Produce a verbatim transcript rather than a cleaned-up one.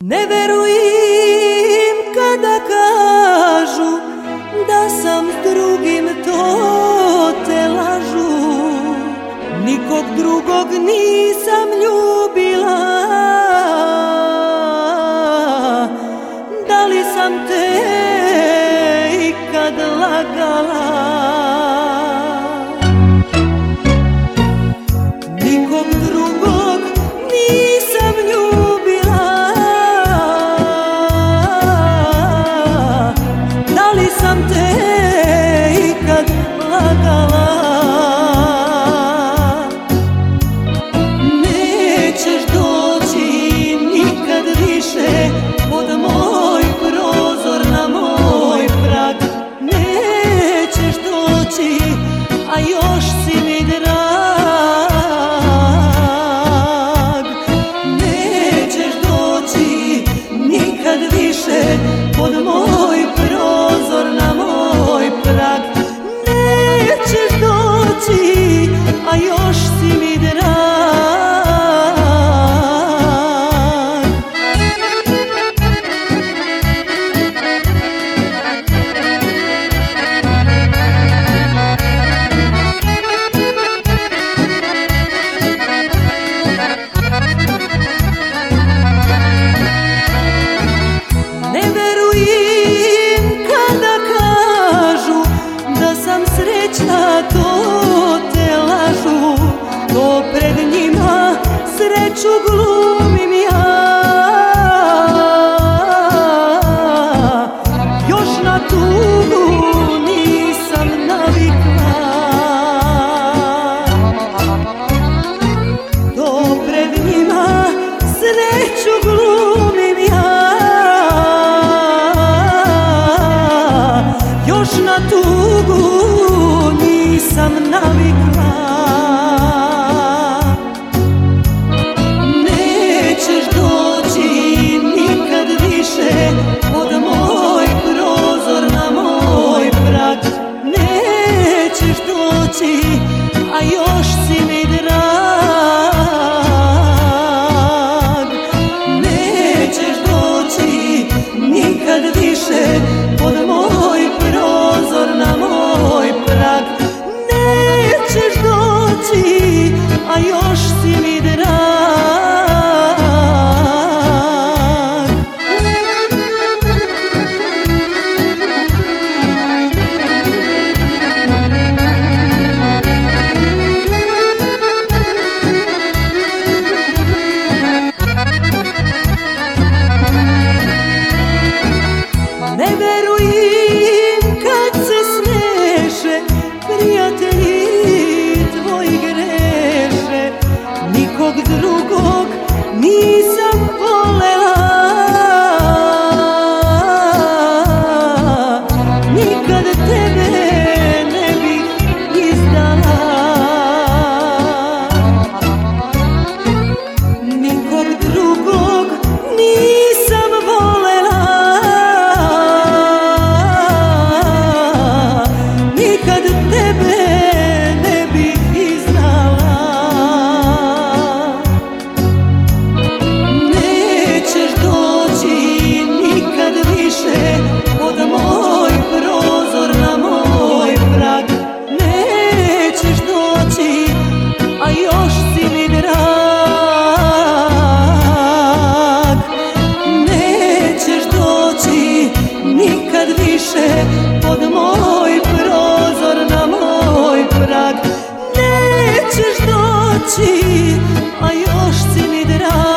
Ne verujem kada kažu da sam s drugim, to te lažu. Nikog drugog nisam ljubila, da li sam te ikad lagala? Nikog drugog nisam ljubila, da li sam te ikad lagala? Nećeš doći nikad više pod moj prozor, na moj prag. Nećeš doći, a još si mi drag. Nećeš doći nikad više pod moj prozor, na moj prag. Nećeš doći, a još si mi drag. Ne verujem kada kažu da sam srećna, to te lažu. To pred njima sreću glumim ja. Još na tugu nisam navikla. To pred njima sreću glumim ja. Još na tugu nisam navikla. Nećeš doći nikad više pod moj prozor, na moj prag. Nećeš doći, a još si mi drag. Nećeš doći nikad više pod moj prozor, na moj prag. Nećeš doći, a još si mi drag. Ne verujem kad se smeše prijatelji tvoji greše. Nikog drugog nisam volela, nikad tebe ne bih izdala. Nikog drugog nisam volela, nikad tebe ne bih izdala. Nećeš doći nikad više pod moj prozor, na moj prag. Nećeš doći, a još si mi drag. Nećeš doći nikad više pod moj prozor, na moj prag. Nećeš doći, a još si mi drag.